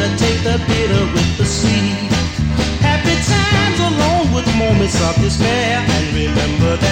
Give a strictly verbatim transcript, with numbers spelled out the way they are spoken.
gotta take the bitter with the sweet. Happy times along with moments of despair, and remember